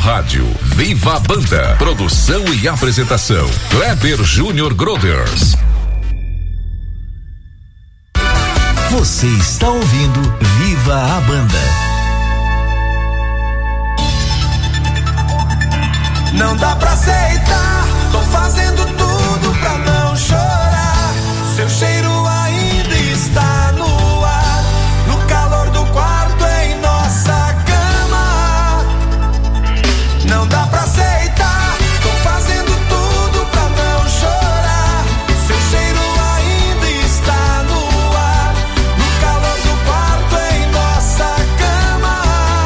rádio. Viva a Banda. Produção e apresentação: Kleber Júnior Groders. Você está ouvindo Viva a Banda. Não dá pra aceitar, tô fazendo tudo pra não chorar. Seu cheiro ainda está no ar, no calor do quarto em nossa cama. Não dá pra aceitar, tô fazendo tudo pra não chorar. Seu cheiro ainda está no ar, no calor do quarto em nossa cama.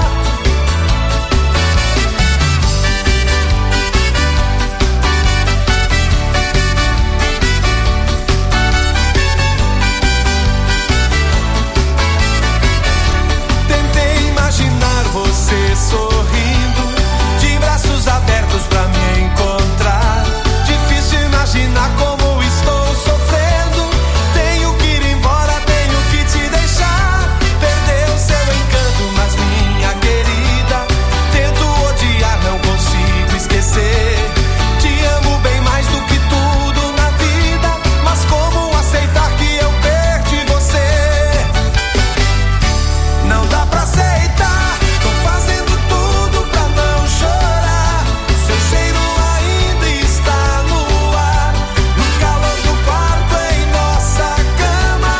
Tentei imaginar você sorrindo, de braços abertos pra me encontrar. Difícil imaginar como estou sofrendo. Tenho que ir embora, tenho que te deixar. Perdeu seu encanto, mas minha querida, tento odiar, não consigo esquecer. Te amo bem mais do que tudo na vida, mas como aceitar que eu perdi você? Não dá pra aceitar, tô fazendo tudo pra não chorar. Seu cheiro ainda está no ar, no calor do quarto em nossa cama.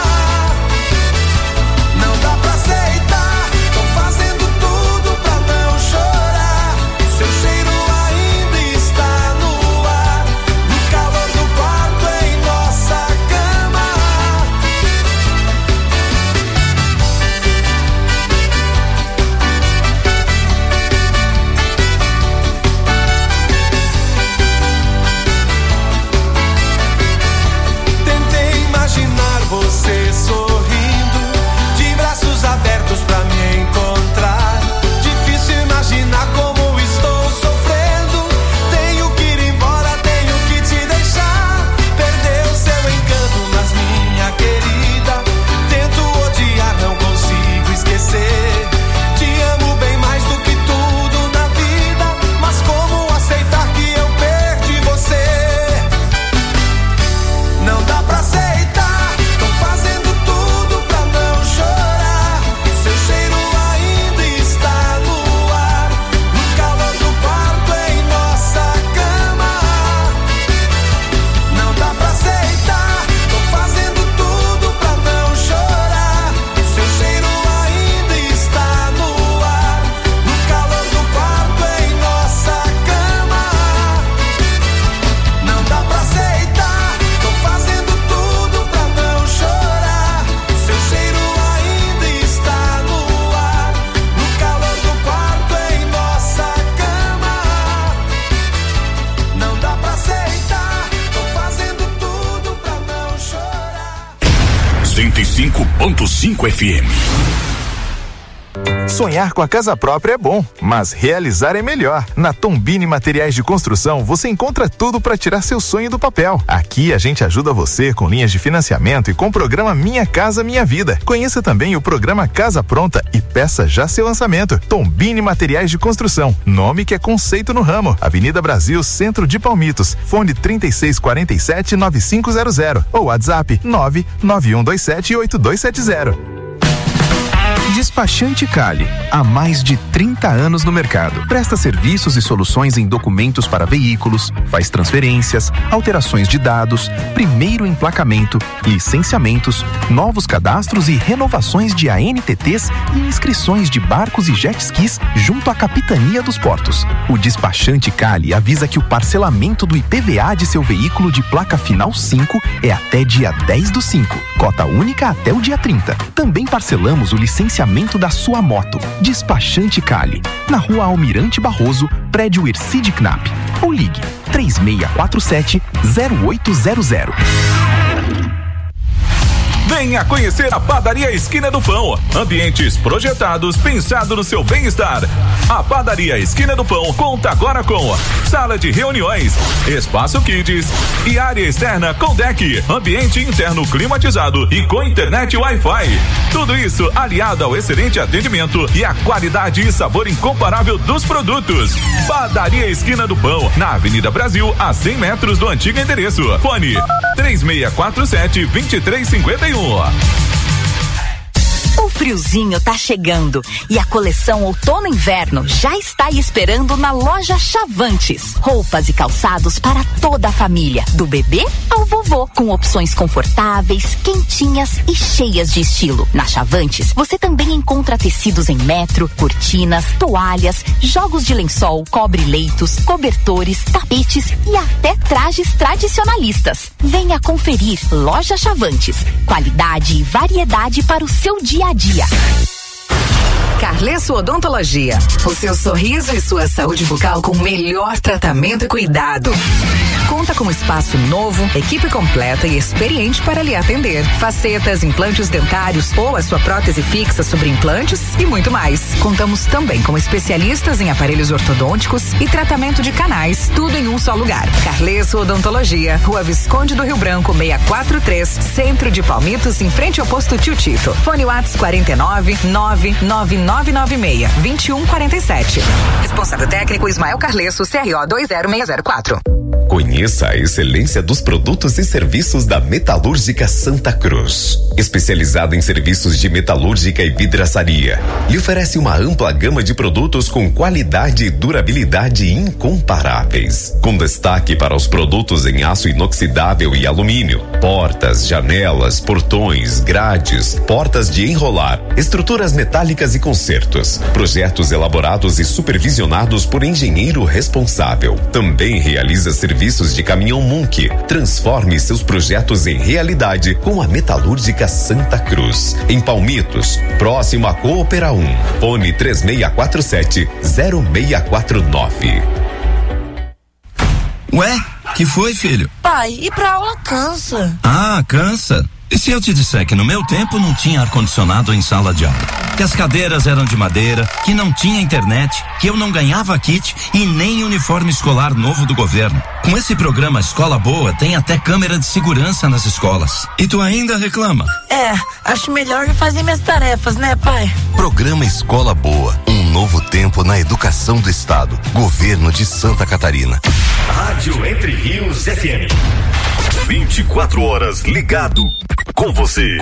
Não dá pra aceitar, tô fazendo tudo pra não chorar. Seu cheiro ainda está no ar, no calor do quarto em nossa cama. Tentei imaginar você sorrindo, de braços abertos pra me encontrar. Difícil imaginar como estou sofrendo. Tenho que ir embora, tenho que te deixar. Perdeu seu encanto, mas minha querida, tento odiar, não consigo esquecer. Te amo bem mais do que tudo na vida, mas como aceitar que eu perdi você? Não dá pra aceitar, tô fazendo tudo pra não chorar. Seu cheiro ainda está no ar, no calor do quarto em nossa cama. Não dá pra aceitar, tô fazendo tudo pra não chorar. Seu cheiro ainda está no ar, no calor do quarto em nossa cama. Não dá pra aceitar, tô fazendo tudo pra não chorar. Seu cheiro ainda está no ar, no calor do quarto em nossa cama. Não dá pra aceitar, tô fazendo tudo pra não chorar. 105.5 FM. Sonhar com a casa própria é bom, mas realizar é melhor. Na Tombini Materiais de Construção você encontra tudo para tirar seu sonho do papel. Aqui a gente ajuda você com linhas de financiamento e com o programa Minha Casa Minha Vida. Conheça também o programa Casa Pronta e peça já seu lançamento. Tombini Materiais de Construção, nome que é conceito no ramo. Avenida Brasil, Centro de Palmitos. Fone 3647-9500 ou WhatsApp 991278270. Despachante Cali, há mais de 30 anos no mercado. Presta serviços e soluções em documentos para veículos, faz transferências, alterações de dados, primeiro emplacamento, licenciamentos, novos cadastros e renovações de ANTTs e inscrições de barcos e jet skis junto à Capitania dos Portos. O Despachante Cali avisa que o parcelamento do IPVA de seu veículo de placa final 5 é até dia 10/5, cota única até o dia 30. Também parcelamos o licenciamento da sua moto. Despachante Cali, na Rua Almirante Barroso, prédio Ercide Knapp. Ou ligue 3647-0800. Venha conhecer a Padaria Esquina do Pão. Ambientes projetados pensado no seu bem-estar. A Padaria Esquina do Pão conta agora com sala de reuniões, espaço kids e área externa com deck, ambiente interno climatizado e com internet Wi-Fi. Tudo isso aliado ao excelente atendimento e a qualidade e sabor incomparável dos produtos. Padaria Esquina do Pão, na Avenida Brasil, a 100 metros do antigo endereço. Fone 3647-2351. O friozinho tá chegando e a coleção outono-inverno já está aí esperando na loja Chavantes. Roupas e calçados para toda a família, do bebê ao vovô, com opções confortáveis, quentinhas e cheias de estilo. Na Chavantes, você também encontra tecidos em metro, cortinas, toalhas, jogos de lençol, cobre-leitos, cobertores, tapetes e até trajes tradicionalistas. Venha conferir Loja Chavantes. Qualidade e variedade para o seu dia a dia. Carlesso Odontologia. O seu sorriso e sua saúde bucal com o melhor tratamento e cuidado. Conta com espaço novo, equipe completa e experiente para lhe atender. Facetas, implantes dentários ou a sua prótese fixa sobre implantes e muito mais. Contamos também com especialistas em aparelhos ortodônticos e tratamento de canais, tudo em um só lugar. Carlesso Odontologia, Rua Visconde do Rio Branco, 643, Centro de Palmitos, em frente ao posto Tio Tito. Fone WhatsApp 49 99996 2147. Responsável técnico Ismael Carlesso, CRO 20604. Conheça a excelência dos produtos e serviços da Metalúrgica Santa Cruz. Especializada em serviços de metalúrgica e vidraçaria, lhe oferece uma ampla gama de produtos com qualidade e durabilidade incomparáveis. Com destaque para os produtos em aço inoxidável e alumínio, portas, janelas, portões, grades, portas de enrolar, estruturas metálicas e consertos. Projetos elaborados e supervisionados por engenheiro responsável. Também realiza serviços de caminhão Munk. Transforme seus projetos em realidade com a Metalúrgica Santa Cruz. Em Palmitos, próximo a Coopera 1. Fone 3647-0649. Ué, que foi, filho? Pai, ir pra aula cansa. Ah, cansa? E se eu te disser que no meu tempo não tinha ar-condicionado em sala de aula? Que as cadeiras eram de madeira, que não tinha internet, que eu não ganhava kit e nem uniforme escolar novo do governo. Com esse programa Escola Boa, tem até câmera de segurança nas escolas. E tu ainda reclama? Acho melhor fazer minhas tarefas, né, pai? Programa Escola Boa, um novo tempo na educação do estado. Governo de Santa Catarina. Rádio Entre Rios FM. 24 horas ligado com você.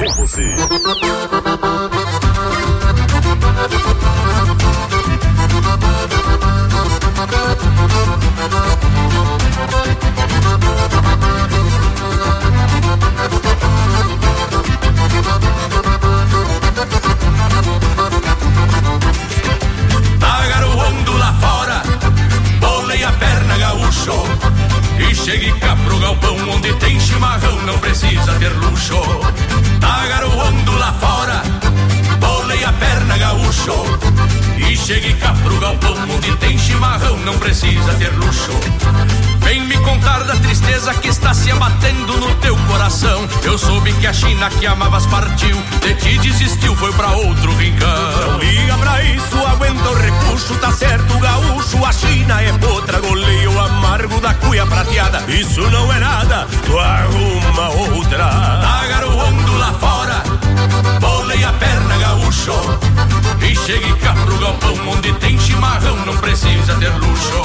Tá garoando lá fora, bolei a perna gaúcho. E chegue cá pro galpão onde tem chimarrão, não precisa ter luxo. Tá garoando lá fora, bolei a perna gaúcho. E chegue cá pro galpão onde tem chimarrão, não precisa ter luxo. Vem me contar da tristeza que está se abatendo no teu coração. Eu soube que a China que amavas partiu, de ti desistiu, foi pra outro rincão. Não liga pra isso, aguenta o repuxo, tá certo gaúcho, a China é potra, goleio amargo da cuia prateada. Isso não é nada, tu arruma outra. Tá garoando lá fora, bolei a perna gaúcho. E chegue cá pro galpão onde tem chimarrão, não precisa ter luxo.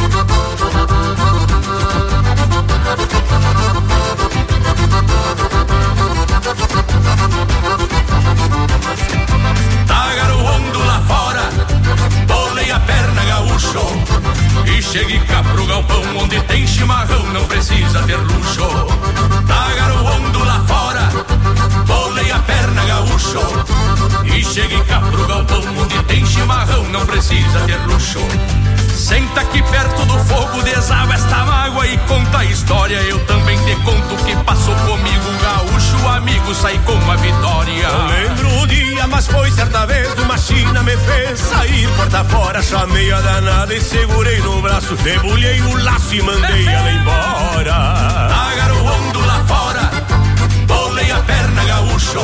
Tá garoando lá fora, bolei a perna gaúcho. E chegue cá pro galpão onde tem chimarrão, não precisa ter luxo. Tá garoando lá fora, bolei a perna gaúcho. E chegue cá pro galpão onde tem chimarrão, não precisa ter luxo. Senta aqui perto do fogo, desaba esta mágoa e conta a história. Eu também te conto o que passou comigo, gaúcho amigo, sai com a vitória. Eu lembro o dia, mas foi certa vez, uma China me fez sair porta fora. Chamei a danada e segurei no braço, debulhei o laço e mandei ela embora. Tá garoando lá fora, bolei a perna gaúcho.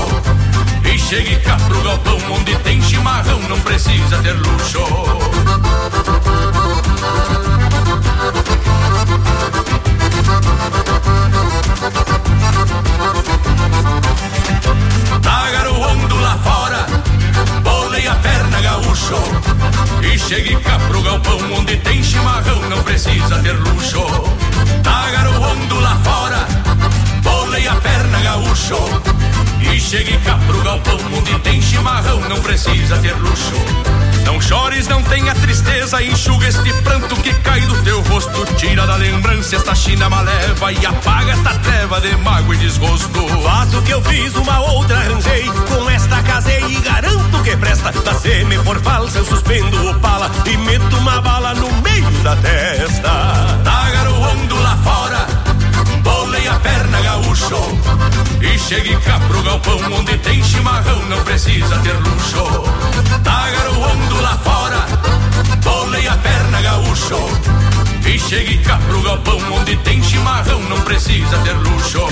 chegue cá pro galpão onde tem chimarrão, não precisa ter luxo. Não chores, não tenha tristeza, enxuga este pranto que cai do teu rosto. Tira da lembrança esta china maleva e apaga esta treva de mágoa e desgosto. Faço o que eu fiz, uma outra arranjei, com esta casei e garanto que presta. Da seme por falsa eu suspendo o pala e meto uma bala no meio da testa. Tá garoando lá fora, bolei a perna gaúcho, e chegue cá pro galpão onde tem chimarrão, não precisa ter luxo. Tá garoando lá fora, bolei a perna gaúcho, e chegue cá pro galpão onde tem chimarrão, não precisa ter luxo.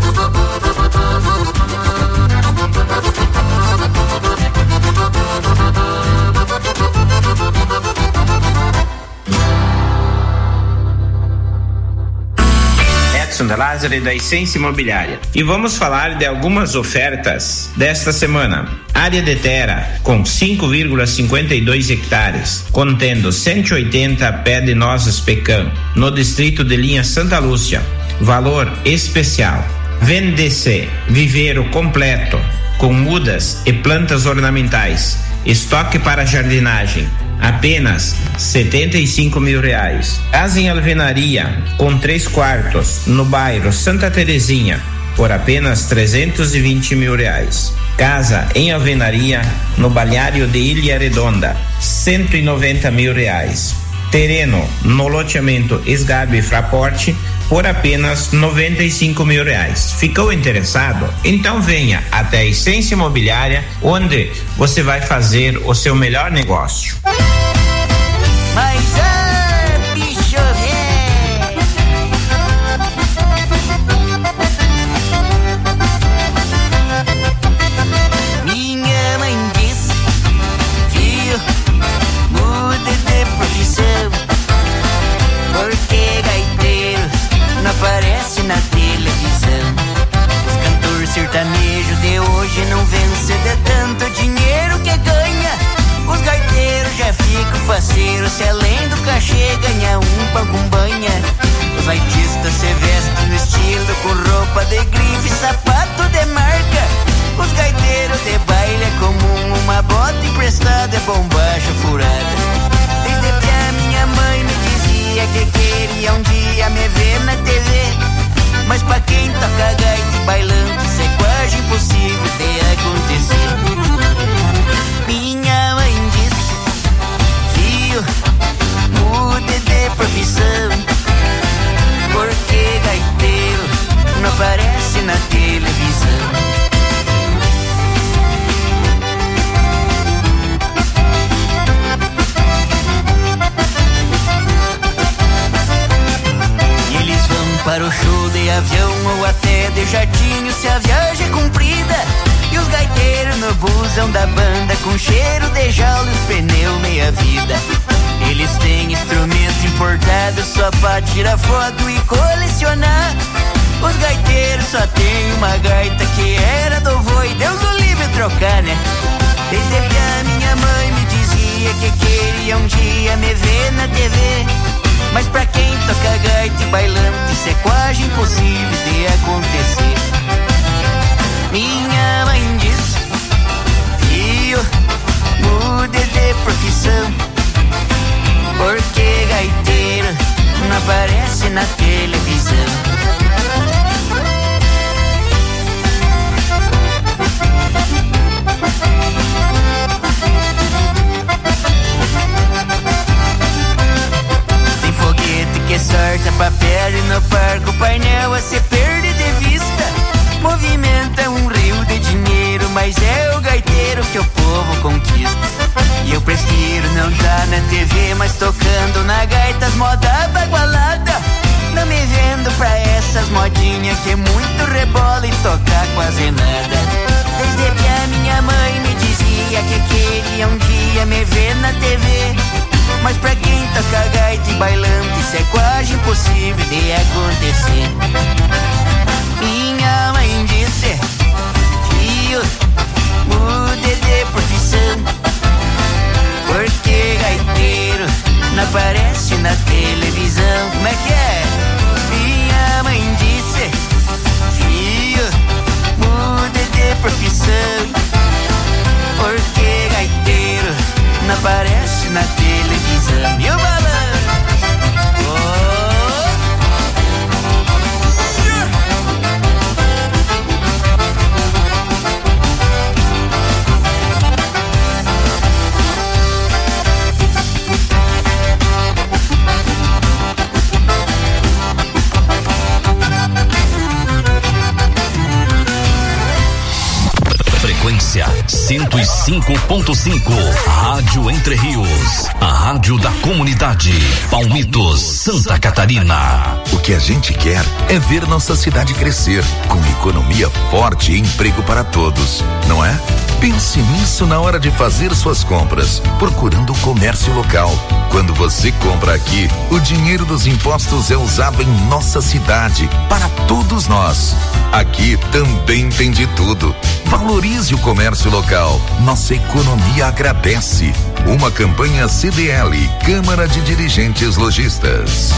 Edson de Lázaro da Essência Imobiliária. E vamos falar de algumas ofertas desta semana. Área de terra com 5,52 hectares, contendo 180 pé de nozes pecan, no distrito de Linha Santa Lúcia. Valor especial. Vende-se viveiro completo, com mudas e plantas ornamentais. Estoque para jardinagem. Apenas R$75 mil. Casa em alvenaria com 3 quartos no bairro Santa Terezinha por apenas R$320 mil. Casa em alvenaria no balneário de Ilha Redonda, R$190 mil. Terreno no loteamento Esgabe Fraporte por apenas R$95 mil. Ficou interessado? Então venha até a Essência Imobiliária, onde você vai fazer o seu melhor negócio. Mas bicho minha mãe disse, filho, mude de profissão, porque gaiteiro não aparece na televisão. Os cantores sertanejos de hoje não vencem de tanto dinheiro que ganha. Os gaiteiros já ficam faceiros, se além do cachê ganha um pão com banha. Os artistas se vestem no estilo, com roupa de grife, sapato de marca. Os gaiteiros de baile é comum, uma bota emprestada é bombacha furada. Desde piá minha mãe me dizia que queria um dia me ver na TV, mas pra quem toca gaita e bailando isso é quase impossível de acontecer. Minha mãe disse, filho, mude de profissão, porque gaiteiro não aparece na televisão. E eles vão para o show de avião ou até de jatinho se a viagem é comprida. E os gaiteiros no busão da banda com cheiro de jaula e os pneus meia vida. Eles têm instrumento importado só pra tirar foto e colecionar. Os gaiteiros só tem uma gaita que era do vô e Deus o livre trocar, né? Desde que a minha mãe me dizia que queria um dia me ver na TV, mas pra quem toca gaita e bailando isso é quase impossível de acontecer. Minha mãe disse, filho, mude de profissão, porque gaiteiro não aparece na televisão. Tem foguete que sorta papel e no parque o painel a se perde de vista. Movimenta um rio de dinheiro, mas é o gaiteiro que o povo conquista. E eu prefiro não tá na TV, mas tocando na gaita as moda bagualada. Não me vendo pra essas modinhas que muito rebola e toca quase nada. Desde que a minha mãe me dizia que queria um dia me ver na TV, mas pra quem toca gaita e bailando isso é quase impossível de acontecer. Minha mãe disse, filho, mude de profissão, porque gaiteiro não aparece na televisão. Como é que é? Minha mãe disse, filho, mude de profissão, Brasília, 105.5. Rádio Entre Rios, a rádio da comunidade. Palmitos, Santa Catarina. O que a gente quer é ver nossa cidade crescer, com economia forte e emprego para todos, não é? Pense nisso na hora de fazer suas compras, procurando o comércio local. Quando você compra aqui, o dinheiro dos impostos é usado em nossa cidade, para todos nós. Aqui também tem de tudo. Valorize o comércio local. Nossa economia agradece. Uma campanha CDL, Câmara de Dirigentes Lojistas.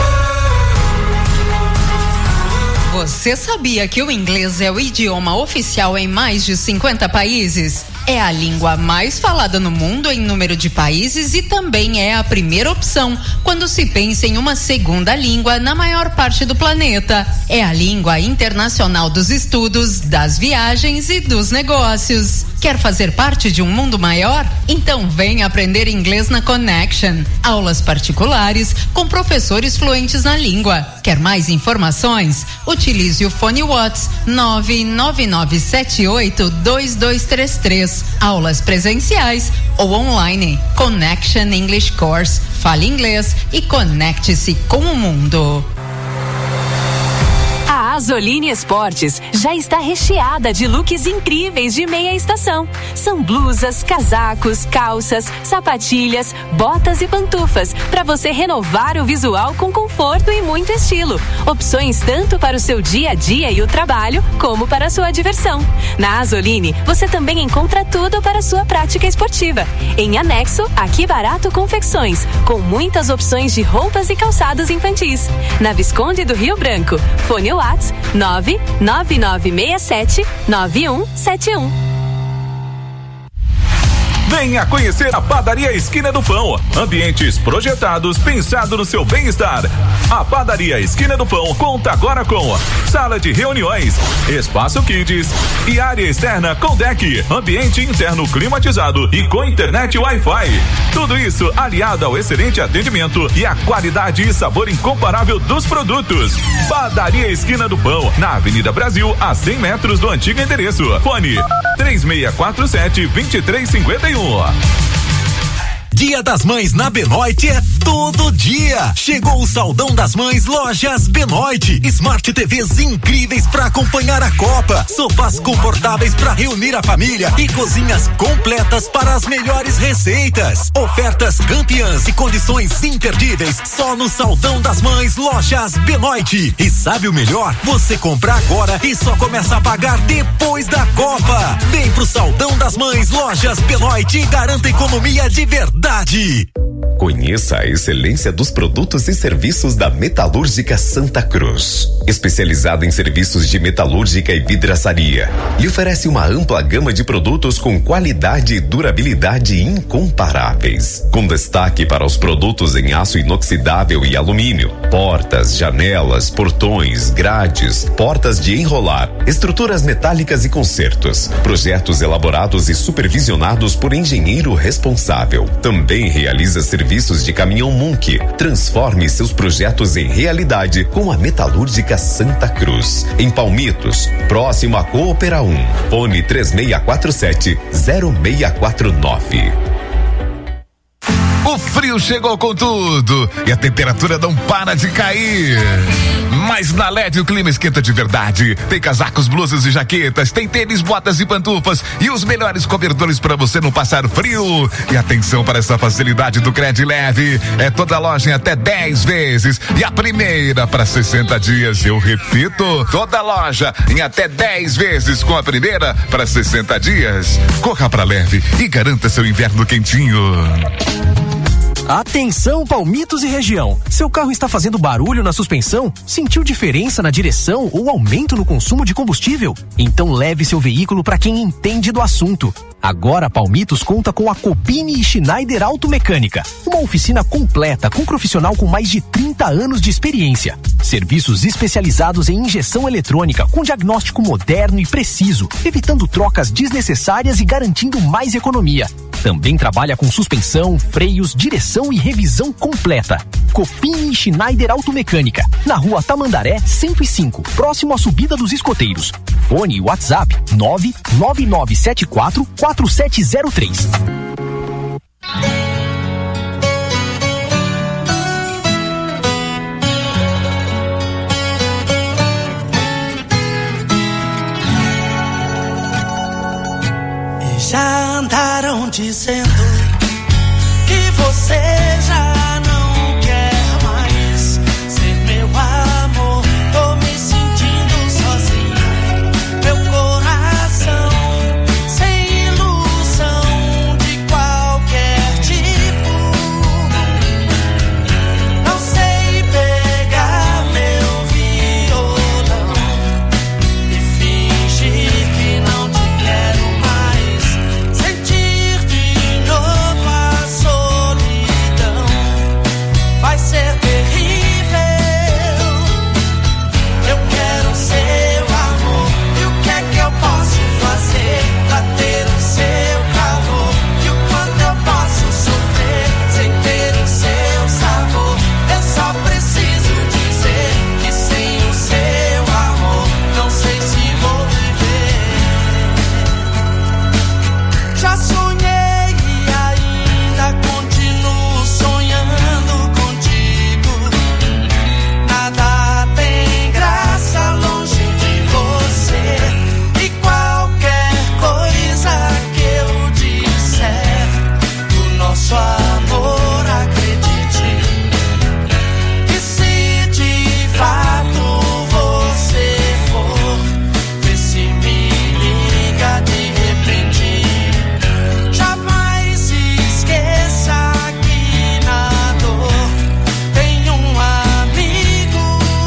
Você sabia que o inglês é o idioma oficial em mais de 50 países? É a língua mais falada no mundo em número de países e também é a primeira opção quando se pensa em uma segunda língua na maior parte do planeta. É a língua internacional dos estudos, das viagens e dos negócios. Quer fazer parte de um mundo maior? Então vem aprender inglês na Connection. Aulas particulares com professores fluentes na língua. Quer mais informações? Utilize o fone Whats 999782233. Aulas presenciais ou online. Connection English Course. Fale inglês e conecte-se com o mundo. A Azoline Esportes já está recheada de looks incríveis de meia estação. São blusas, casacos, calças, sapatilhas, botas e pantufas para você renovar o visual com conforto e muito estilo. Opções tanto para o seu dia a dia e o trabalho, como para a sua diversão. Na Azoline, você também encontra tudo para a sua prática esportiva. Em anexo, Aqui Barato Confecções, com muitas opções de roupas e calçados infantis. Na Visconde do Rio Branco, fone Whats 999679171. Venha conhecer a Padaria Esquina do Pão. Ambientes projetados pensado no seu bem-estar. A Padaria Esquina do Pão conta agora com sala de reuniões, espaço kids e área externa com deck, ambiente interno climatizado e com internet Wi-Fi. Tudo isso aliado ao excelente atendimento e a qualidade e sabor incomparável dos produtos. Padaria Esquina do Pão, na Avenida Brasil, a 100 metros do antigo endereço. Fone 3647-2351. Dia das Mães na Benoit é todo dia. Chegou o Saldão das Mães Lojas Benoit. Smart TVs incríveis para acompanhar a Copa, sofás confortáveis para reunir a família e cozinhas completas para as melhores receitas. Ofertas campeãs e condições imperdíveis só no Saldão das Mães Lojas Benoit. E sabe o melhor? Você compra agora e só começa a pagar depois da Copa. Vem pro Saldão das Mães Lojas Benoit e garanta economia de verdade. Conheça a excelência dos produtos e serviços da Metalúrgica Santa Cruz. Especializada em serviços de metalúrgica e vidraçaria, lhe oferece uma ampla gama de produtos com qualidade e durabilidade incomparáveis. Com destaque para os produtos em aço inoxidável e alumínio, portas, janelas, portões, grades, portas de enrolar, estruturas metálicas e consertos. Projetos elaborados e supervisionados por engenheiro responsável. Também realiza serviços de caminhão Munk. Transforme seus projetos em realidade com a Metalúrgica Santa Cruz. Em Palmitos, próximo a Coopera 1. Fone 3647-0649. O frio chegou com tudo e a temperatura não para de cair. Mas na LED o clima esquenta de verdade. Tem casacos, blusas e jaquetas, tem tênis, botas e pantufas e os melhores cobertores para você não passar frio. E atenção para essa facilidade do Cred Leve. É toda loja em até 10 vezes e a primeira para 60 dias. Eu repito, toda loja em até 10 vezes com a primeira para 60 dias. Corra para Leve e garanta seu inverno quentinho. Atenção, Palmitos e região. Seu carro está fazendo barulho na suspensão? Sentiu diferença na direção ou aumento no consumo de combustível? Então leve seu veículo para quem entende do assunto. Agora a Palmitos conta com a Copini e Schneider Automecânica, uma oficina completa com profissional com mais de 30 anos de experiência. Serviços especializados em injeção eletrônica com diagnóstico moderno e preciso, evitando trocas desnecessárias e garantindo mais economia. Também trabalha com suspensão, freios, direção e revisão completa. Copini e Schneider Automecânica, na rua Tamandaré 105, próximo à subida dos escoteiros. Fone e WhatsApp 999744703. Já andaram dizendo que você já não quer mais ser meu amor. Tô me sentindo sozinho, meu coração sem ilusão de qualquer tipo. Não sei pegar meu violão e fingir que não te quero mais. Sentir de novo a solidão vai ser terrível. Eu quero seu amor. E o que é que eu posso fazer pra ter o seu calor? E o quanto eu posso sofrer sem ter o seu sabor? Eu só preciso dizer que sem o seu amor não sei se vou viver. Já sonhei e ainda continuo sonhando contigo. Nada tem graça longe de você. E qualquer coisa que eu disser do nosso amor, acredite. E se de fato você for, vê se me liga de repente. Jamais esqueça que na dor tem um amigo.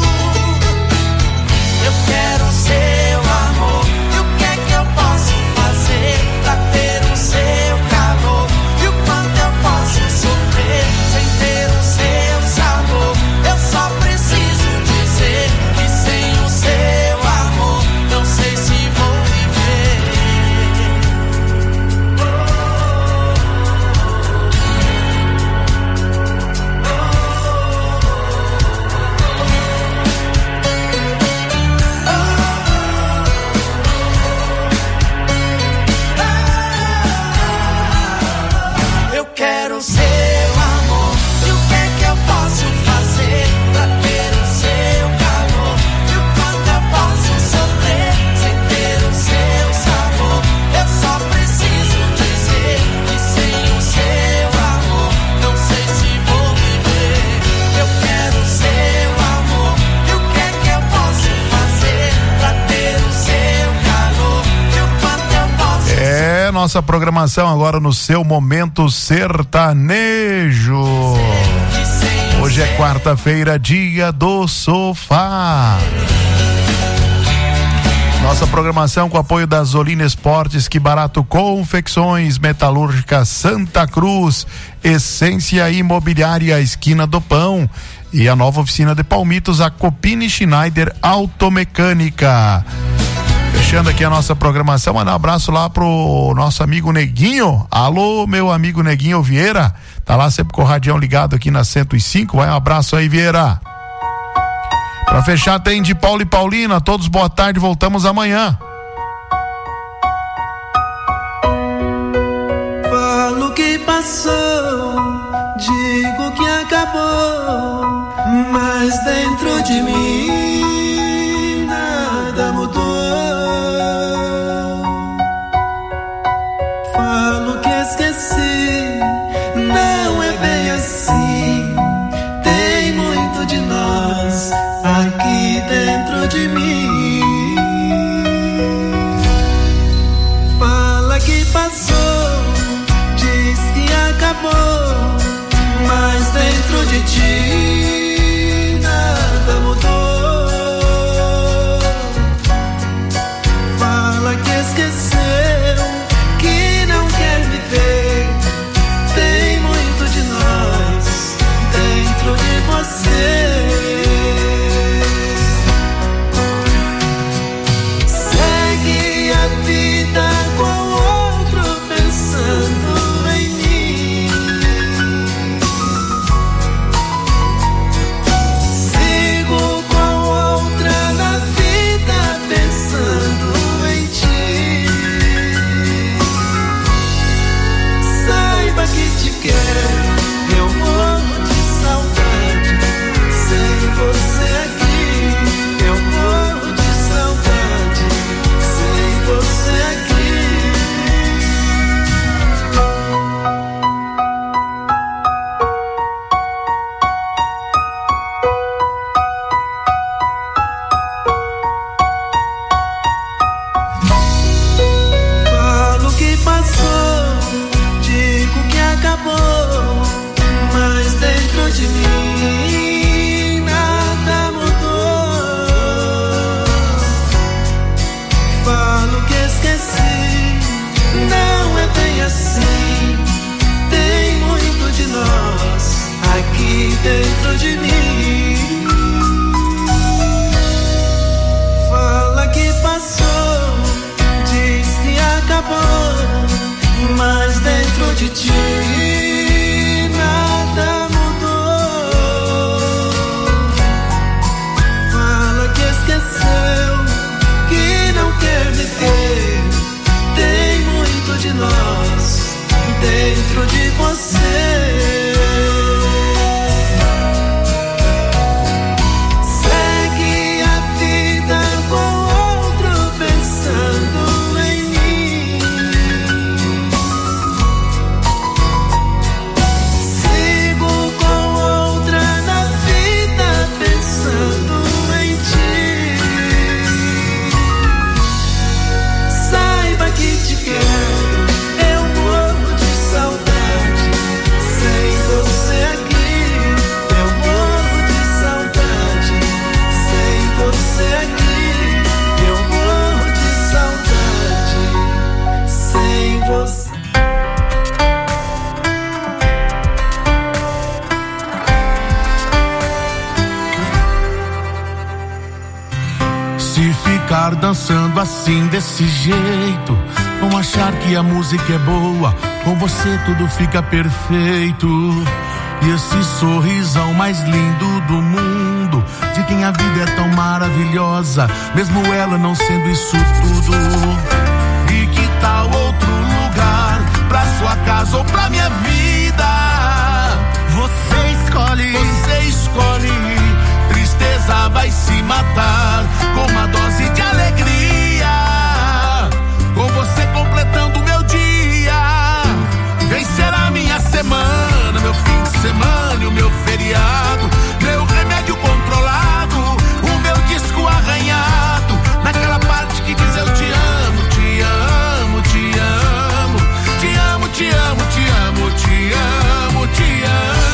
Eu quero seu amor. E o que é que eu posso fazer pra ter o seu calor? E o quanto eu posso sofrer sem ter o seu sabor? Eu só preciso dizer que sem o seu amor não sei se vou viver. Eu quero seu amor. E o que é que eu posso fazer pra ter o seu calor? E o quanto eu posso sofrer sem ter o seu sabor? Eu só preciso dizer que sem o seu amor não sei se vou viver. Eu quero seu amor. E o que é que eu posso fazer pra ter o seu calor? E o quanto eu posso É nossa programação agora no seu momento sertanejo. Hoje é quarta-feira, dia do sofá. Nossa programação com apoio da Zolina Esportes, Que Barato Confecções, Metalúrgica Santa Cruz, Essência Imobiliária, Esquina do Pão e a nova oficina de Palmitos, a Copini Schneider Automecânica. Fechando aqui a nossa programação, mandar um abraço lá pro nosso amigo Neguinho. Alô, meu amigo Neguinho Vieira, tá lá sempre com o radião ligado aqui na 105, vai um abraço aí, Vieira. Pra fechar tem de Paulo e Paulina, todos boa tarde, voltamos amanhã. Falo que passou, digo que acabou, mas dentro de mim nada mudou. Falo que esqueci, não é bem assim. Tem muito de nós aqui dentro de mim. Fala que passou, diz que acabou, mas dentro de ti nada mudou. dentro de você. Dançando assim desse jeito, vão achar que a música é boa, com você tudo fica perfeito. E esse sorrisão mais lindo do mundo, de quem a vida é tão maravilhosa, mesmo ela não sendo isso tudo. E que tal outro lugar, pra sua casa ou pra minha vida? Você escolhe, tristeza vai se matar com uma dose de alegria, com você completando o meu dia. Vem ser a minha semana, meu fim de semana e o meu feriado, meu remédio controlado, o meu disco arranhado, naquela parte que diz eu te amo, te amo, te amo, te amo, te amo, te amo, te amo, te amo.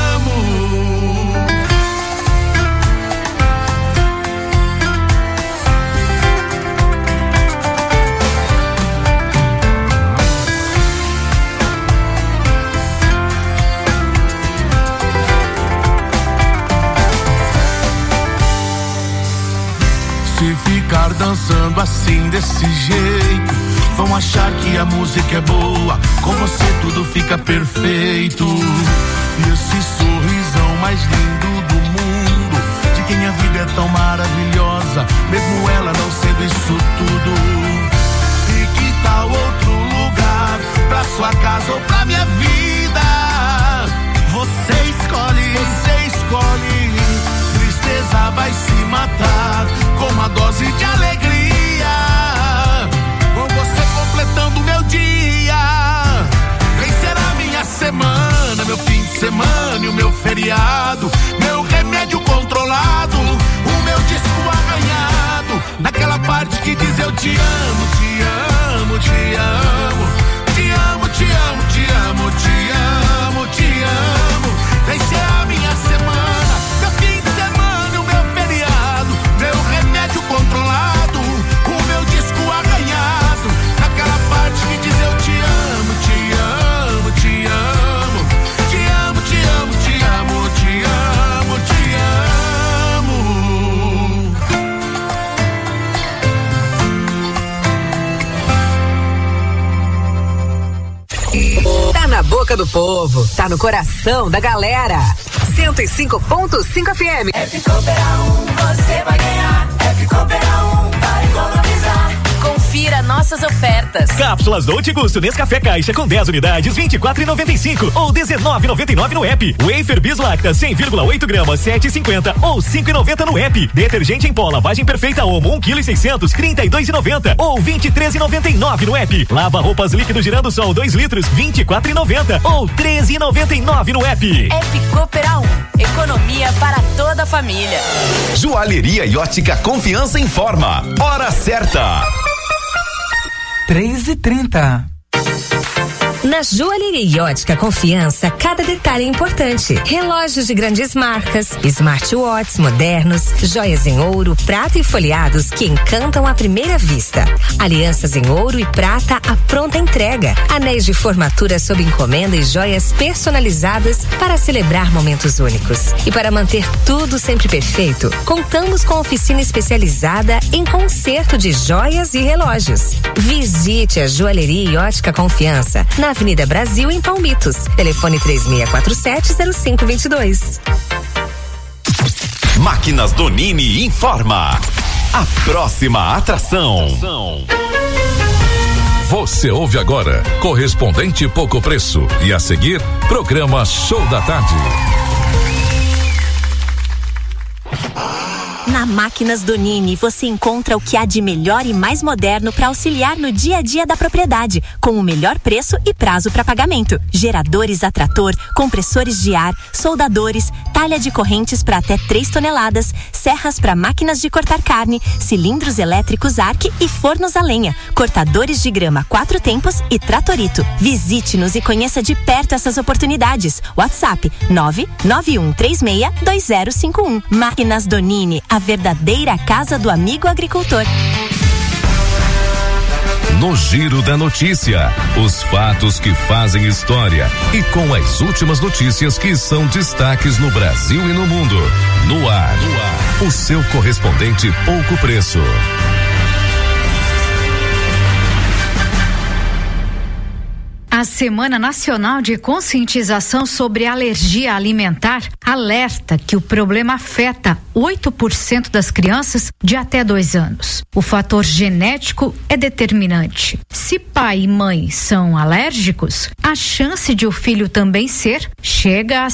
Ficar dançando assim desse jeito, vão achar que a música é boa, com você tudo fica perfeito. E esse sorrisão mais lindo do mundo, de quem a vida é tão maravilhosa, mesmo ela não sendo isso tudo. E que tal outro lugar, pra sua casa ou pra minha vida? Você escolhe, tristeza vai se matar com uma dose de alegria, com você completando o meu dia. Vem ser a minha semana, meu fim de semana e o meu feriado, meu remédio controlado, o meu disco arranhado, naquela parte que diz eu te amo, te amo, te amo, te amo, te amo, te amo, te amo, te amo. Vem ser a minha semana, meu fim de semana e o meu feriado, meu remédio controlado, o meu disco arranhado, naquela parte que diz eu te amo, te amo, te amo, te amo, te amo, te amo, te amo, te amo. Tá na boca do povo, tá no coração da galera. 105.5 FM. É Ficopera 1, você vai ganhar. É Ficopera 1, vai economizar. Confira nossas ofertas. Cápsulas Dolce Gusto Nescafé Caixa com 10 unidades, R$24,95 ou R$19,99 no app. Wafer Bislacta 100,8 gramas, R$7,50 ou R$5,90 no app. Detergente em pó lavagem perfeita Omo 1,6 kg, R$32,90 ou R$23,99 no app. Lava roupas líquido girando sol 2 litros, R$24,90 ou R$13,99 no app. App Coopera 1, economia para toda a família. Joalheria e ótica Confiança informa. Hora certa. 3h30. Na Joalheria e Ótica Confiança, cada detalhe é importante. Relógios de grandes marcas, smartwatches modernos, joias em ouro, prata e folheados que encantam à primeira vista. Alianças em ouro e prata à pronta entrega. Anéis de formatura sob encomenda e joias personalizadas para celebrar momentos únicos. E para manter tudo sempre perfeito, contamos com oficina especializada em conserto de joias e relógios. Visite a Joalheria e Ótica Confiança, na Avenida Brasil, em Palmitos. Telefone 3647-0522. Máquinas Donini informa. A próxima atração. Você ouve agora Correspondente Pouco Preço e a seguir, programa Show da Tarde. Na Máquinas Donini você encontra o que há de melhor e mais moderno para auxiliar no dia a dia da propriedade, com o melhor preço e prazo para pagamento. Geradores a trator, compressores de ar, soldadores, talha de correntes para até 3 toneladas, serras para máquinas de cortar carne, cilindros elétricos Arc e fornos a lenha, cortadores de grama 4 tempos e tratorito. Visite-nos e conheça de perto essas oportunidades. WhatsApp 991362051. Máquinas Donini, a verdadeira casa do amigo agricultor. No Giro da Notícia, os fatos que fazem história e com as últimas notícias que são destaques no Brasil e no mundo. No ar, o seu correspondente Pouco Preço. A Semana Nacional de Conscientização sobre Alergia Alimentar alerta que o problema afeta 8% das crianças de até 2 anos. O fator genético é determinante. Se pai e mãe são alérgicos, a chance de o filho também ser chega a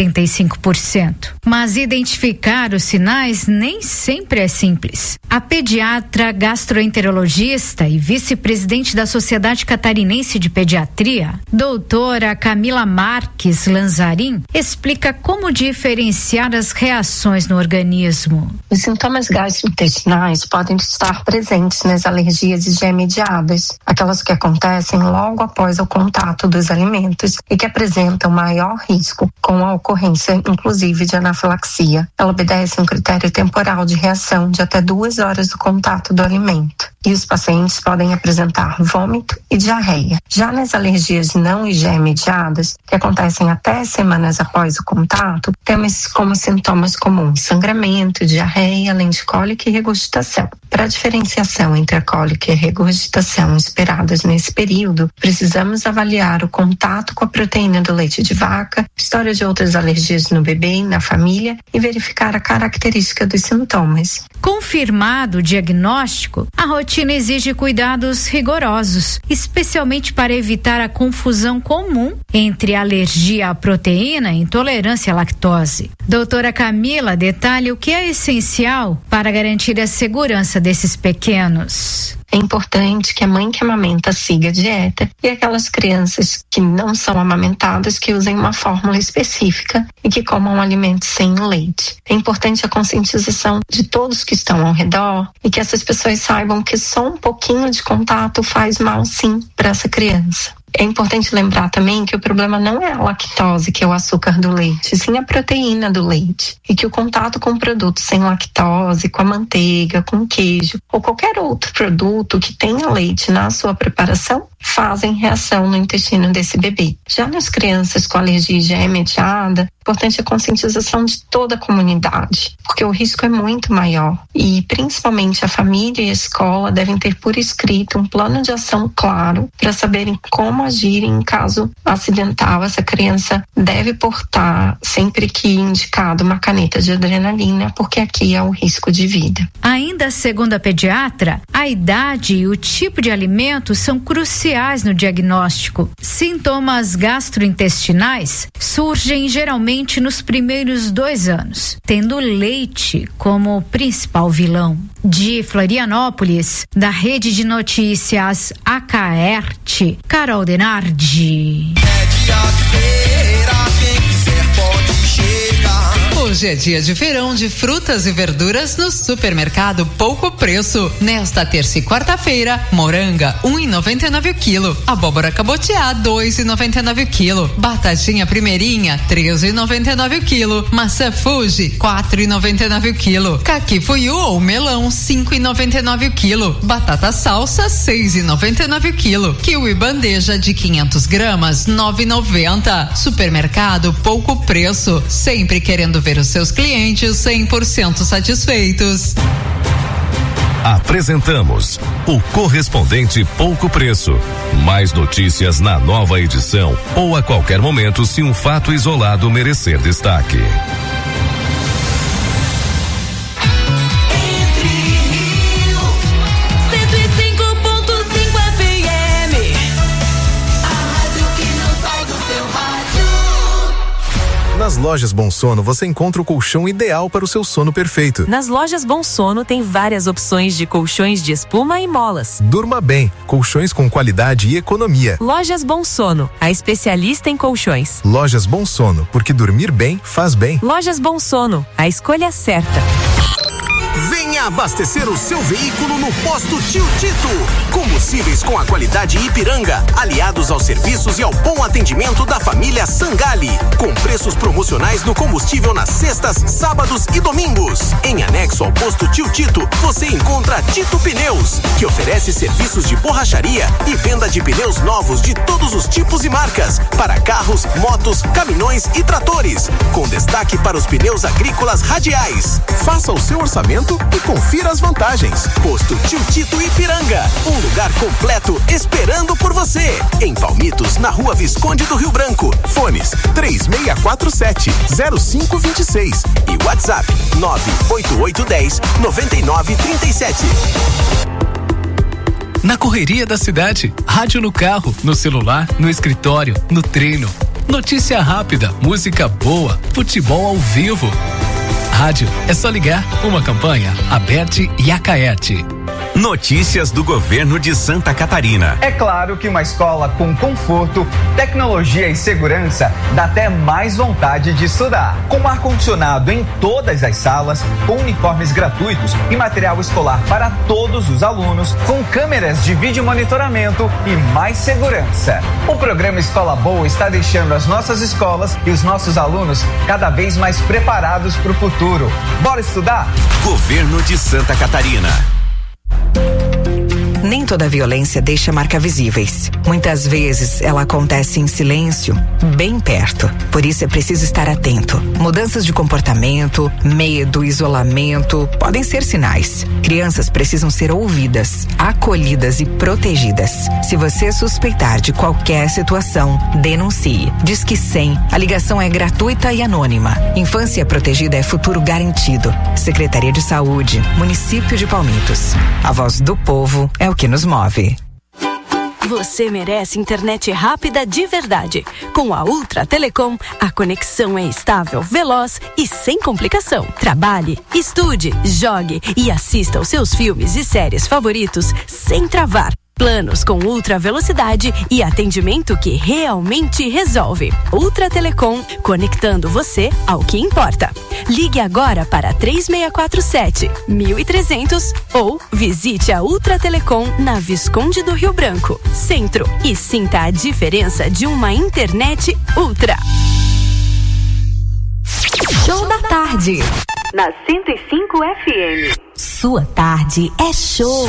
75%. Mas identificar os sinais nem sempre é simples. A pediatra, gastroenterologista e vice-presidente da Sociedade Catarinense de Pediatria, doutora Camila Marques Lanzarin, explica como diferenciar as reações no organismo. Os sintomas gastrointestinais podem estar presentes nas alergias IgE-mediadas, aquelas que acontecem logo após o contato dos alimentos e que apresentam maior risco, com a ocorrência inclusive de anafilaxia. Ela obedece a um critério temporal de reação de até 2 horas do contato do alimento. E os pacientes podem apresentar vômito e diarreia. Já nas alergias não IgE-mediadas, que acontecem até semanas após o contato, temos como sintomas comuns sangramento, diarreia, além de cólica e regurgitação. Para a diferenciação entre a cólica e a regurgitação esperadas nesse período, precisamos avaliar o contato com a proteína do leite de vaca, história de outras alergias no bebê e na família e verificar a característica dos sintomas. Confirmado o diagnóstico, a rotina exige cuidados rigorosos, especialmente para evitar a confusão comum entre alergia à proteína e intolerância à lactose. Doutora Camila detalha o que é essencial para garantir a segurança desses pequenos. É importante que a mãe que amamenta siga a dieta e aquelas crianças que não são amamentadas que usem uma fórmula específica e que comam alimentos sem leite. É importante a conscientização de todos que estão ao redor e que essas pessoas saibam que só um pouquinho de contato faz mal sim para essa criança. É importante lembrar também que o problema não é a lactose, que é o açúcar do leite, sim a proteína do leite. E que o contato com produtos sem lactose, com a manteiga, com queijo ou qualquer outro produto que tenha leite na sua preparação fazem reação no intestino desse bebê. Já nas crianças com alergia IgE-mediada, é importante a conscientização de toda a comunidade, porque o risco é muito maior. E principalmente a família e a escola devem ter por escrito um plano de ação claro para saberem como agir em caso acidental. Essa criança deve portar, sempre que indicado, uma caneta de adrenalina, porque aqui é o risco de vida. Ainda segundo a pediatra, a idade e o tipo de alimento são cruciais no diagnóstico. Sintomas gastrointestinais surgem geralmente nos primeiros 2 anos, tendo leite como principal vilão. De Florianópolis, da Rede de Notícias Acaerte, Carol Denardi. Hoje é dia de feirão de frutas e verduras no Supermercado Pouco Preço. Nesta terça e quarta-feira, moranga 1,99 o quilo, abóbora cabotiá 2,99 o quilo, batatinha primeirinha 13,99 o quilo, maçã Fuji 4,99 o quilo, caqui fuiu ou melão 5,99 o quilo, batata salsa 6,99 o quilo, kiwi bandeja de 500 gramas 9,90. Supermercado Pouco Preço, sempre querendo ver os seus clientes 100% satisfeitos. Apresentamos o Correspondente Pouco Preço. Mais notícias na nova edição ou a qualquer momento se um fato isolado merecer destaque. Lojas Bom Sono você encontra o colchão ideal para o seu sono perfeito. Nas Lojas Bom Sono tem várias opções de colchões de espuma e molas. Durma bem, colchões com qualidade e economia. Lojas Bom Sono, a especialista em colchões. Lojas Bom Sono, porque dormir bem faz bem. Lojas Bom Sono, a escolha certa. Venha abastecer o seu veículo no Posto Tio Tito. Combustíveis com a qualidade Ipiranga, aliados aos serviços e ao bom atendimento da família Sangali. Com preços promocionais no combustível nas sextas, sábados e domingos. Em anexo ao Posto Tio Tito, você encontra Tito Pneus, que oferece serviços de borracharia e venda de pneus novos de todos os tipos e marcas, para carros, motos, caminhões e tratores, com destaque para os pneus agrícolas radiais. Faça o seu orçamento e confira as vantagens. Posto Tio Tito Ipiranga, um lugar completo esperando por você. Em Palmitos, na Rua Visconde do Rio Branco. Fones 3647-0526 e WhatsApp 98810-9937. Na correria da cidade, rádio no carro, no celular, no escritório, no treino. Notícia rápida, música boa, futebol ao vivo. Rádio, é só ligar. Uma campanha, Aberte e Acaerte. Notícias do governo de Santa Catarina. É claro que uma escola com conforto, tecnologia e segurança dá até mais vontade de estudar. Com ar-condicionado em todas as salas, com uniformes gratuitos e material escolar para todos os alunos, com câmeras de vídeo monitoramento e mais segurança. O programa Escola Boa está deixando as nossas escolas e os nossos alunos cada vez mais preparados para o futuro. Bora estudar? Governo de Santa Catarina. Nem toda violência deixa marcas visíveis. Muitas vezes ela acontece em silêncio, bem perto. Por isso é preciso estar atento. Mudanças de comportamento, medo, isolamento podem ser sinais. Crianças precisam ser ouvidas, acolhidas e protegidas. Se você suspeitar de qualquer situação, denuncie. Disque 100. A ligação é gratuita e anônima. Infância protegida é futuro garantido. Secretaria de Saúde, Município de Palmitos. A voz do povo é o que nos move. Você merece internet rápida de verdade. Com a Ultra Telecom, a conexão é estável, veloz e sem complicação. Trabalhe, estude, jogue e assista aos seus filmes e séries favoritos sem travar. Planos com ultra velocidade e atendimento que realmente resolve. Ultra Telecom, conectando você ao que importa. Ligue agora para 3647-1300 ou visite a Ultra Telecom na Visconde do Rio Branco, Centro, e sinta a diferença de uma internet ultra. Show da tarde. Na 105 FM. Sua tarde é show.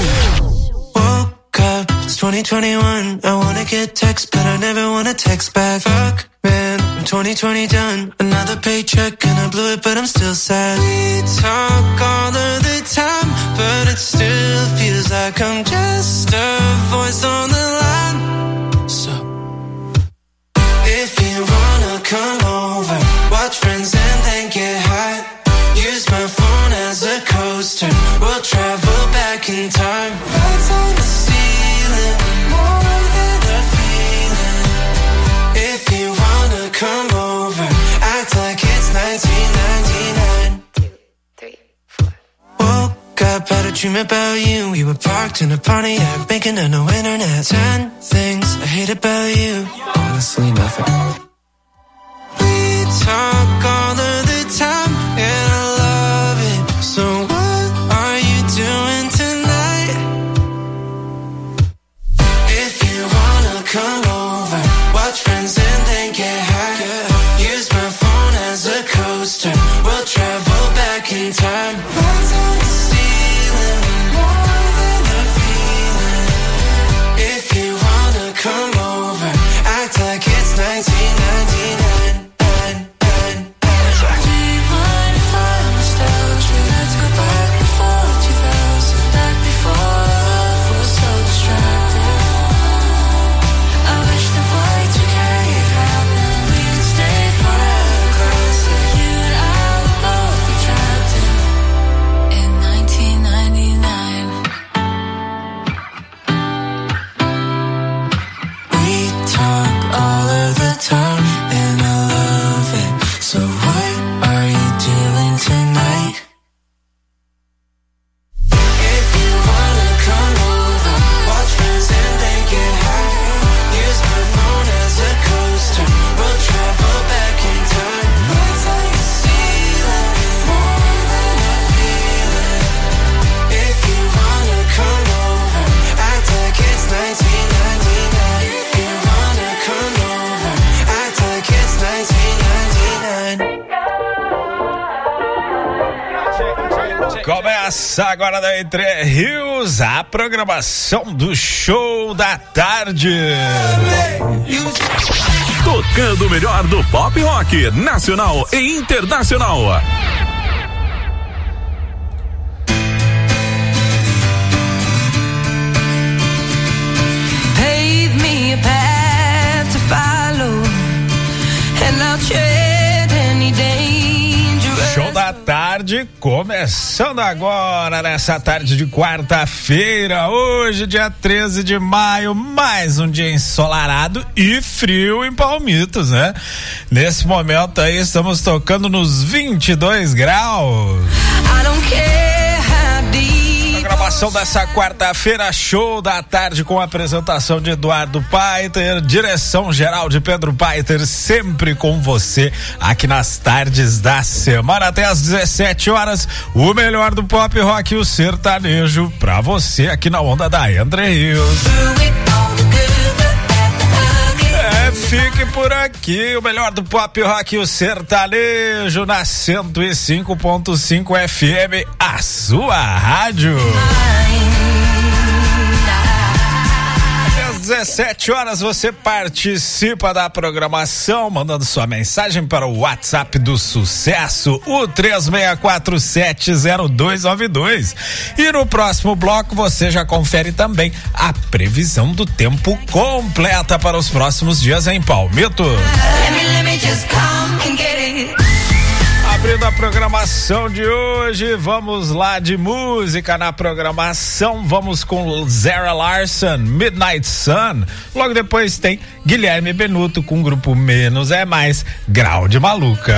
It's 2021, I wanna get text, but I never wanna text back. Fuck, man, I'm 2020 done. Another paycheck and I blew it, but I'm still sad. We talk all of the time, but it still feels like I'm just a voice on the line. So, if you wanna come over, watch Friends and then get high. Use my phone as a coaster, we'll travel back in time. Lights on the ceiling, more than a feeling. If you wanna come over, act like it's 1999. 2, 3, 4. Woke up, had a dream about you. We were parked in a Pontiac, making a no internet. 10 things I hate about you. Honestly, nothing. We talk all of the time, and I love it. So what are you doing tonight? If you wanna come over, watch Friends and then get high. Use my phone as a coaster, we'll travel back in time. Lights on the ceiling, more than a feeling. If you wanna come over, act like it's 1999. Começa agora da Entre Rios, a programação do Show da Tarde. Tocando o melhor do pop rock, nacional e internacional. Pave me a path to follow, and I'll tread any dangerous. Show da Tarde, começando agora nessa tarde de quarta-feira, hoje dia 13 de maio, mais um dia ensolarado e frio em Palmitos, né? Nesse momento aí estamos tocando nos 22 graus. I don't care how deep. Gravação dessa quarta-feira, Show da Tarde, com a apresentação de Eduardo Paiter, direção geral de Pedro Paiter, sempre com você aqui nas tardes da semana até às 17 horas, o melhor do pop rock e o sertanejo pra você aqui na onda da Entre Rios. Fique por aqui, o melhor do pop rock e o sertanejo na 105.5 FM, a sua rádio. Às 17 horas você participa da programação, mandando sua mensagem para o WhatsApp do Sucesso, o 36470292. E no próximo bloco você já confere também a previsão do tempo completa para os próximos dias em Palmito. Abrindo a programação de hoje, vamos lá de música na programação, vamos com Zara Larsson, Midnight Sun. Logo depois tem Guilherme Benuto com o grupo Menos é Mais, Grau de Maluca.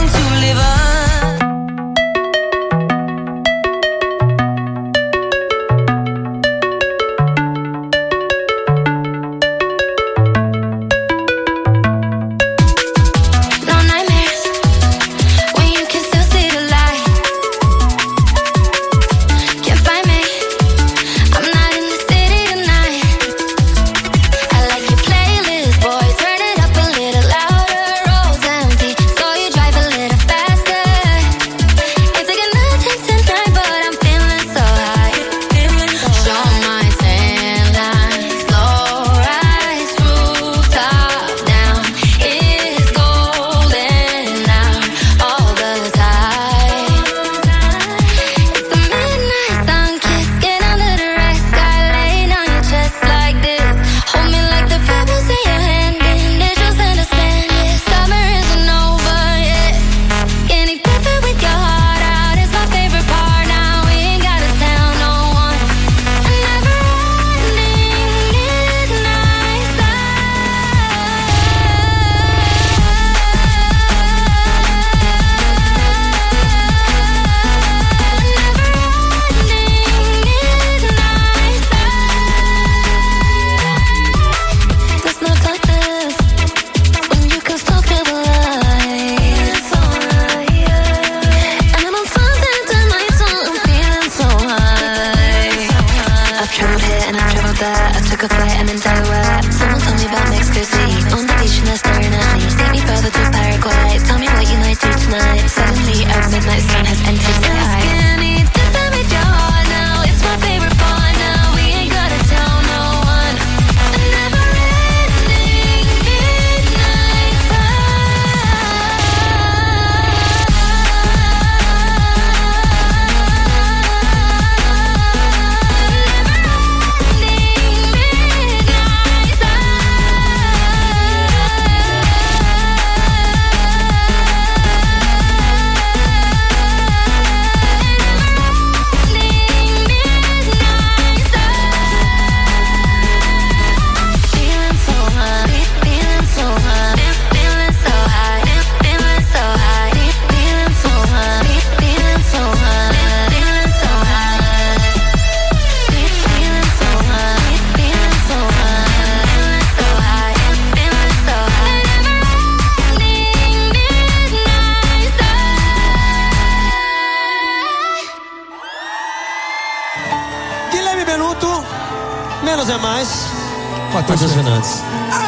Menos é mais. Matheus Fernandes.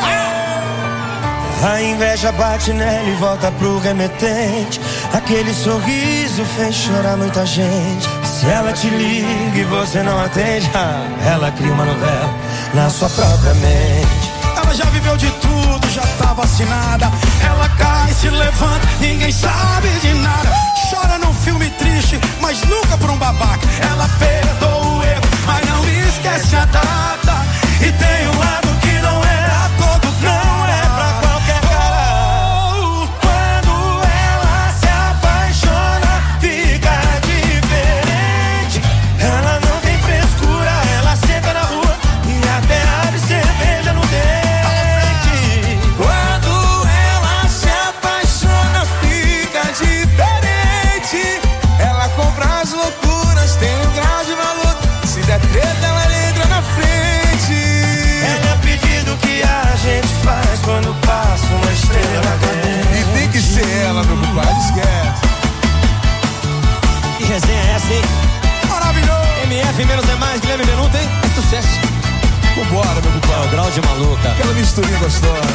A inveja bate nela e volta pro remetente. Aquele sorriso fez chorar muita gente. Se ela te liga e você não atende, ela cria uma novela na sua própria mente. Ela já viveu de tudo, já tá vacinada. Ela cai, se levanta, ninguém sabe de nada. Chora num filme triste, mas nunca por um babaca. Ela perdoa o erro, mas não esquece a data. E tem um lado que não é pra todo, não é pra qualquer cara. Quando ela se apaixona, fica diferente. Ela não tem frescura, ela senta na rua e até abre cerveja no dente. Quando ela se apaixona, fica diferente. Ela compra as loucuras, tem um grau de valor. Se der treta, ela entra na frente. É o pedido que a gente faz quando passa uma estrela cadente. E tem que ser ela, meu compadre, esquece. Que resenha é essa, hein? Maravilhoso! MF menos é mais, Guilherme Benuta, hein? É sucesso. Vambora, meu compadre. O grau de maluca. Aquela misturinha gostosa.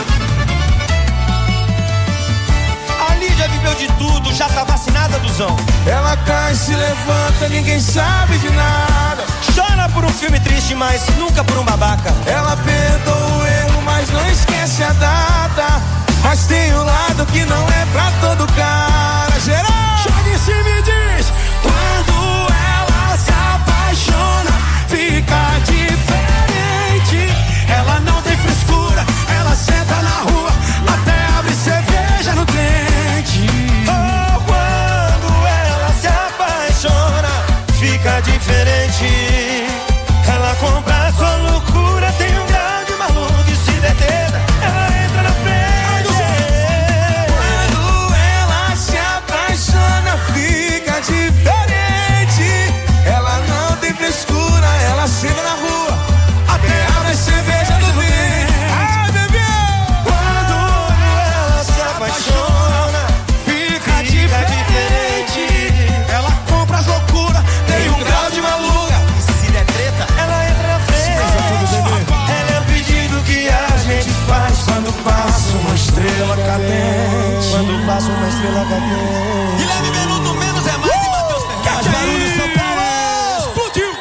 A Lídia viveu de tudo, já tá vacinada, Duzão. Ela cai, se levanta, ninguém sabe de nada. Chora por um filme triste, mas nunca por um babaca. Ela perdoa o erro, mas não esquece a data. Mas tem um lado que não é pra todo cara. Geral, chega em cima e diz: quando ela se apaixona, fica diferente. Ela não tem frescura, ela senta na rua, até abre cerveja no dente. Oh, quando ela se apaixona, fica diferente. Ela compra a sua loucura, tem um grau de maluco e se detenta, ela entra na frente. Quando ela se apaixona, fica diferente. Ela não tem frescura, ela senta na rua, até abre cerveja do dente. Ai, bebê! Quando ela se apaixona, fica diferente. Ela compra as loucuras, tem um grau de maluca. Se der treta, ela entra na frente. Ela é o pedido que a gente faz quando passa uma estrela cadente. Quando passa uma estrela cadente. Guilherme Benuto, menos é mais, e Matheus Ferraz. Barulho, São Paulo! Explodiu!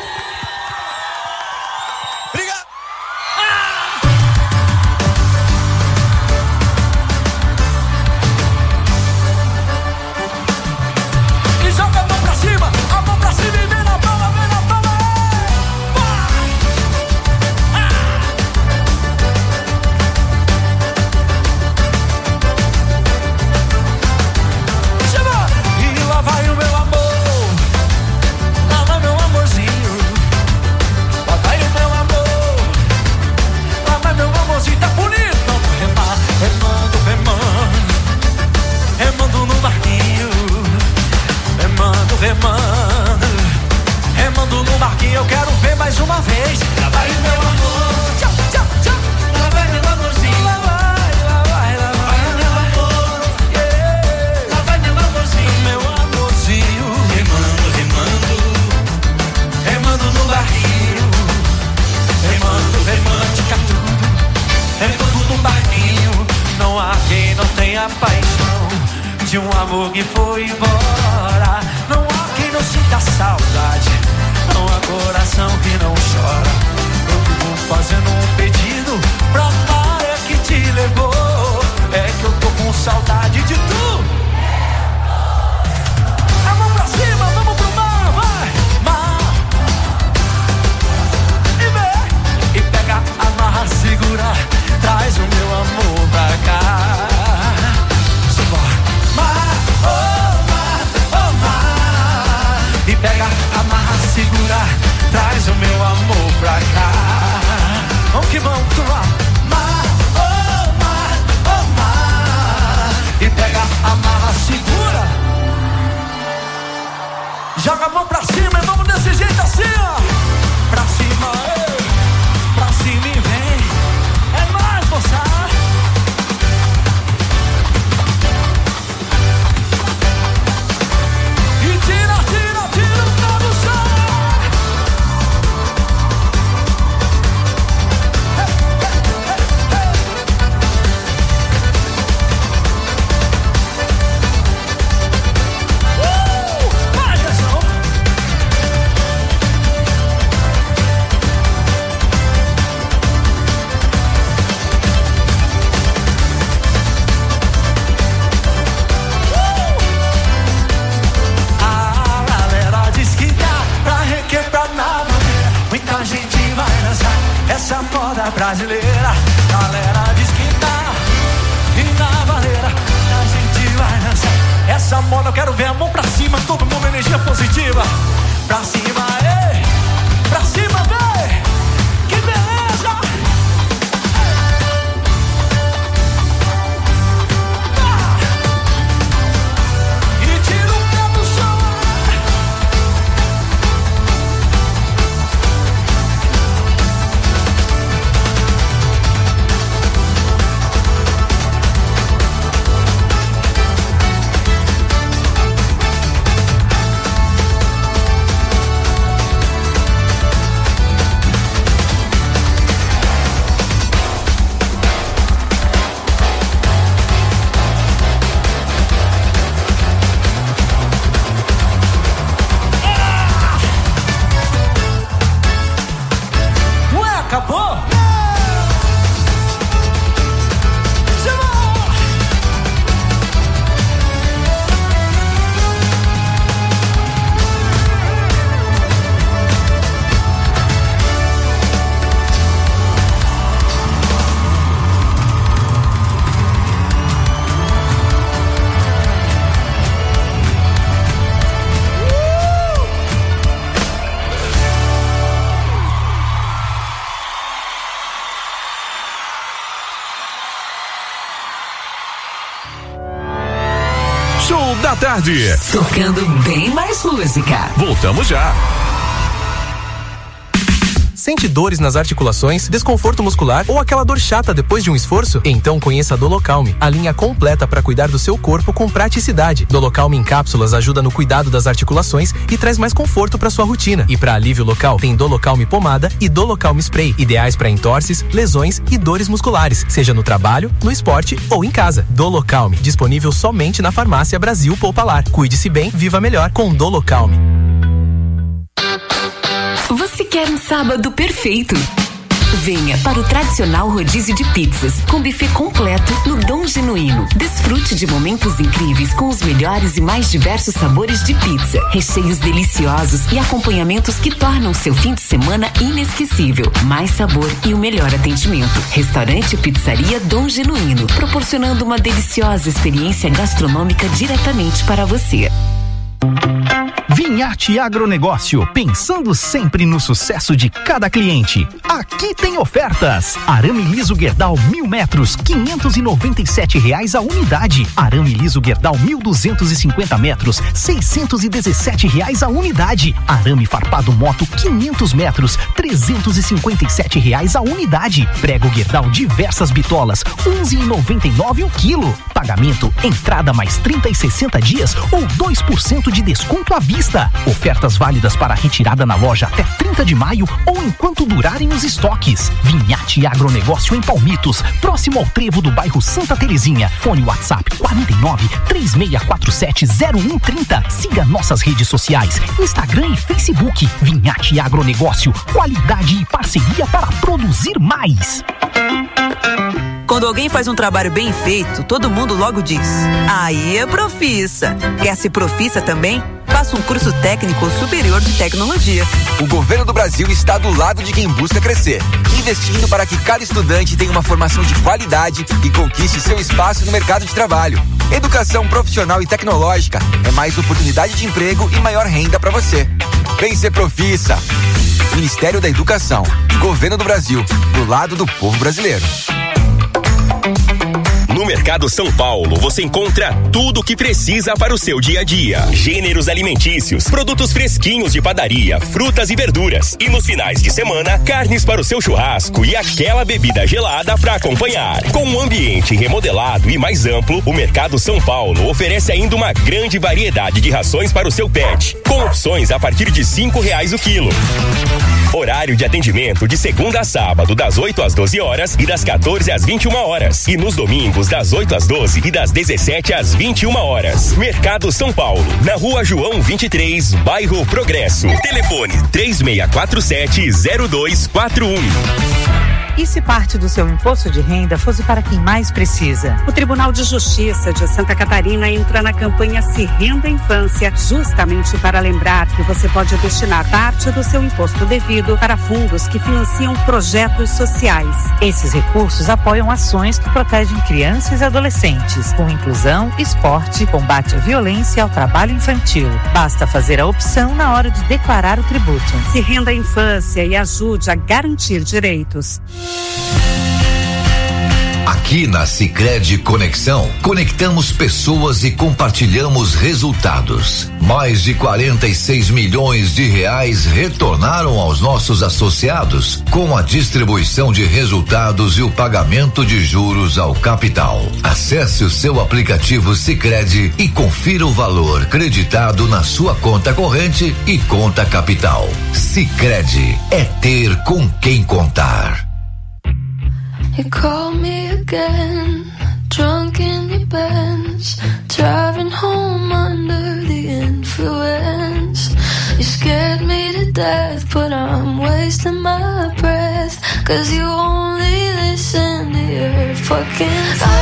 Obrigado! E joga a mão pra cima e vem na palma, vem na palma! E lá vai o meu amor, lá vai meu amorzinho, lá vai o meu amor, lá vai meu amorzinho, tá bonito, remando, remando no barquinho, remando no barquinho, eu quero ver mais uma vez, lá vai o meu amor, tchau, tchau, tchau, lá vai meu amorzinho, lá vai o meu amor, yeah. Lá vai meu amorzinho, remando no barquinho, remando, tudo, remando no barquinho, não há quem não tenha paixão de um amor que foi embora, não há quem não sinta saudade, não há coração que não chora. Eu vivo fazendo um pedido pra Maria que te levou, é que eu tô com saudade de tu. A mão pra cima, vamos pro mar, vai! Mar! E vem! E pega, amarra, segura, traz o meu amor pra cá. Mar, oh mar, e pega, amarra, segura, traz o meu amor pra cá. casa brasileira. Galera diz que tá e na baleira a gente vai dançar essa moda. Eu quero ver a mão pra cima, todo mundo energia positiva. Pra cima, ei, pra cima, vem, que beleza. E tira o pé do chão. Acabou? Show da tarde. Tocando bem mais música. Voltamos já. Sente dores nas articulações, desconforto muscular ou aquela dor chata depois de um esforço? Então conheça a Dolocalme, a linha completa para cuidar do seu corpo com praticidade. Dolocalme em cápsulas ajuda no cuidado das articulações e traz mais conforto para sua rotina. E para alívio local, tem Dolocalme pomada e Dolocalme spray, ideais para entorses, lesões e dores musculares, seja no trabalho, no esporte ou em casa. Dolocalme, disponível somente na Farmácia Brasil Poupalar. Cuide-se bem, viva melhor com Dolocalme. Você quer um sábado perfeito? Venha para o tradicional rodízio de pizzas, com buffet completo no Dom Genuíno. Desfrute de momentos incríveis com os melhores e mais diversos sabores de pizza, recheios deliciosos e acompanhamentos que tornam seu fim de semana inesquecível. Mais sabor e o melhor atendimento. Restaurante e Pizzaria Dom Genuíno, proporcionando uma deliciosa experiência gastronômica diretamente para você. Vinharte Agronegócio, pensando sempre no sucesso de cada cliente. Aqui tem ofertas. Arame liso Gerdau 1000 metros, R$597 a unidade. Arame liso Gerdau 1250 metros, R$617 a unidade. Arame farpado moto 500 metros, R$357 a unidade. Prego Gerdau diversas bitolas, R$11,99 o quilo. Pagamento, entrada mais 30 e 60 dias ou 2% de desconto à vista. Ofertas válidas para retirada na loja até 30 de maio ou enquanto durarem os estoques. Vinharte Agronegócio em Palmitos, próximo ao trevo do bairro Santa Terezinha. Fone WhatsApp 49-3647-0130. Siga nossas redes sociais, Instagram e Facebook. Vinharte Agronegócio, qualidade e parceria para produzir mais. Quando alguém faz um trabalho bem feito, todo mundo logo diz: aí é Profissa. Quer ser Profissa também? Faça um curso técnico superior de tecnologia. O governo do Brasil está do lado de quem busca crescer, investindo para que cada estudante tenha uma formação de qualidade e conquiste seu espaço no mercado de trabalho. Educação profissional e tecnológica é mais oportunidade de emprego e maior renda para você. Vem ser Profissa. Ministério da Educação, Governo do Brasil, do lado do povo brasileiro. No Mercado São Paulo, você encontra tudo o que precisa para o seu dia a dia. Gêneros alimentícios, produtos fresquinhos de padaria, frutas e verduras. E nos finais de semana, carnes para o seu churrasco e aquela bebida gelada para acompanhar. Com um ambiente remodelado e mais amplo, o Mercado São Paulo oferece ainda uma grande variedade de rações para o seu pet, com opções a partir de R$5 o quilo. Horário de atendimento de segunda a sábado, das 8 às 12 horas e das 14 às 21 horas. E nos domingos, das 8 às 12 e das 17 às 21 horas. Mercado São Paulo, na Rua João 23, bairro Progresso. Telefone 3647-0241. E se parte do seu imposto de renda fosse para quem mais precisa? O Tribunal de Justiça de Santa Catarina entra na campanha Se Renda Infância, justamente para lembrar que você pode destinar parte do seu imposto devido para fundos que financiam projetos sociais. Esses recursos apoiam ações que protegem crianças e adolescentes, com inclusão, esporte, combate à violência e ao trabalho infantil. Basta fazer a opção na hora de declarar o tributo. Se renda à infância e ajude a garantir direitos. Aqui na Sicredi Conexão, conectamos pessoas e compartilhamos resultados. Mais de 46 milhões de reais retornaram aos nossos associados com a distribuição de resultados e o pagamento de juros ao capital. Acesse o seu aplicativo Sicredi e confira o valor creditado na sua conta corrente e conta capital. Sicredi é ter com quem contar. You call me again, drunk in your Benz, driving home under the influence. You scared me to death, but I'm wasting my breath, 'cause you only listen to your fucking